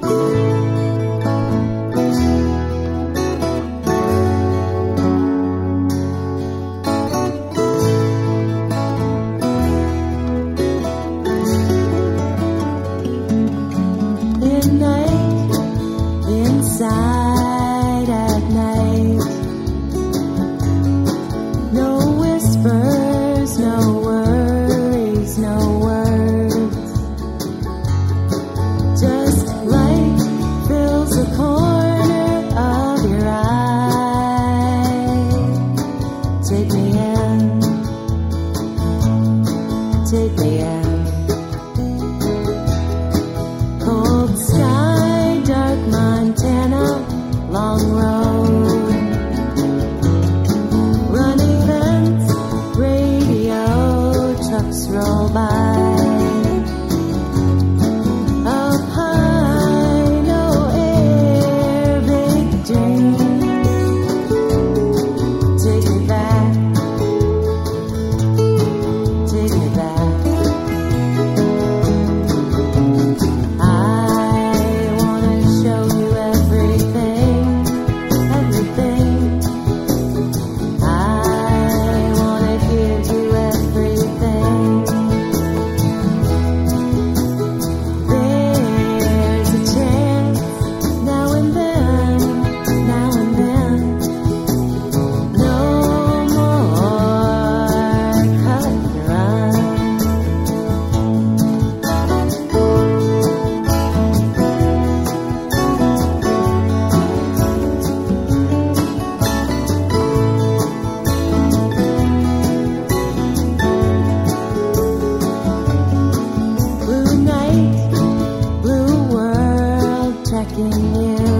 Inside at night, no whispers, no worries, no words, just light fills the corner of your eye. Take me in, take me in. Cold sky, dark Montana, long road, running vents, radio, trucks roll by. Up high, no air, big dream. Take me back, take me back. Blue world tracking you.